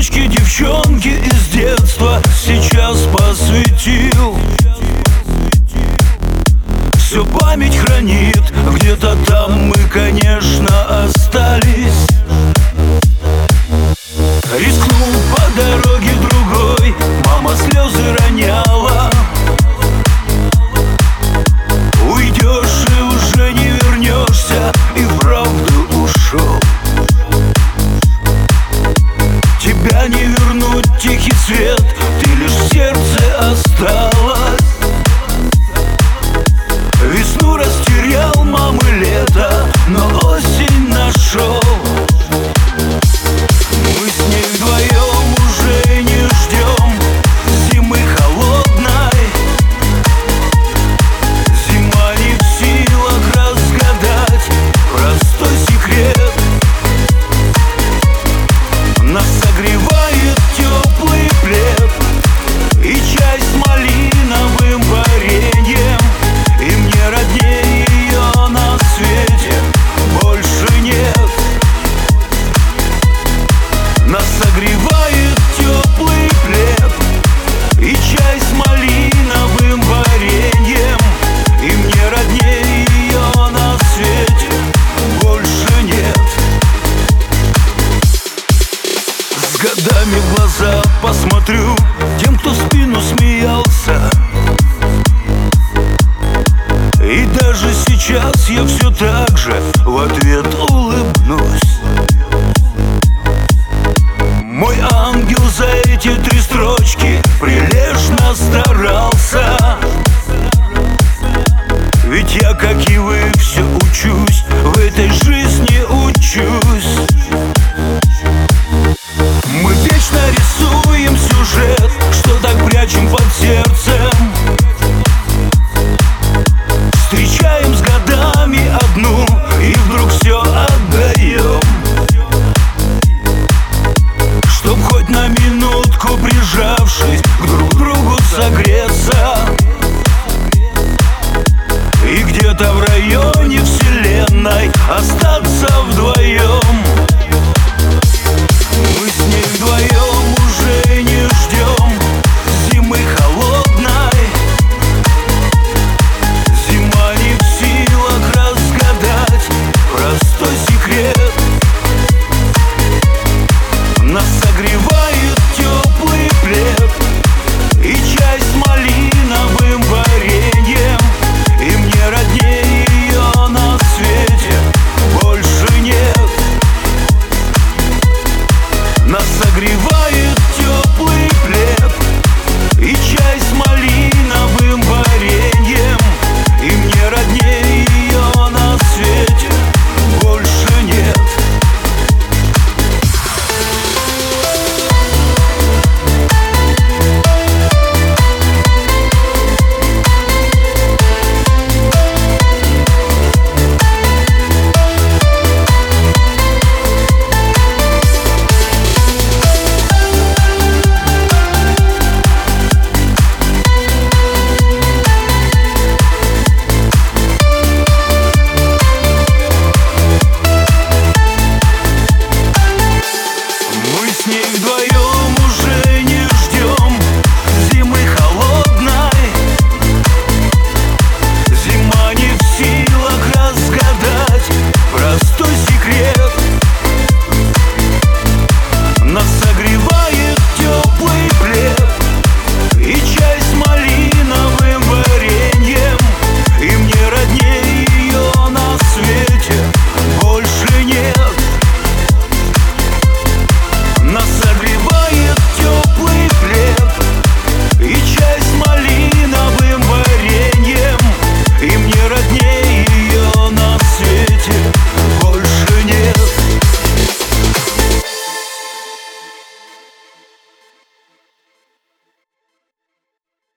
строчки девчонки из детства сейчас посвятил. Всю память хранит, где-то там мы, конечно, остались. Рискнул по дороге другой, мама слезы роняла. Уйдешь и уже не вернешься, и правда ушел. Тебя не вернуть, тихий свет, ты лишь в сердце осталась. Весну растерял, мамы лето, но осень нашел. Мы с ней вдвоем уже не ждем зимы холодной. Зима не в силах разгадать простой секрет. Нас согревает теплый плед и чай с малиновым вареньем. И мне роднее ее на свете больше нет. Нас согревает теплый плед и чай с малиновым вареньем. И мне роднее ее на свете больше нет. С годами в глаза посмотрю тем, кто в спину смеялся. И даже сейчас я все так же в ответ улыбнусь. Мой ангел за эти 3 строчки прилежно старался. Ведь я, как и вы, все учусь, в этой жизни учусь. Мы вечно рисуем сюжет, что так прячем под сердцем. Встречаем с годами одну и вдруг все отдаем. Чтоб хоть на минутку, прижавшись к друг другу, согреться. И где-то в районе вселенной остаться вдвоем. Мы с ней вдвоем уже не ждем зимы холодной. Зима не в силах разгадать простой секрет. Нас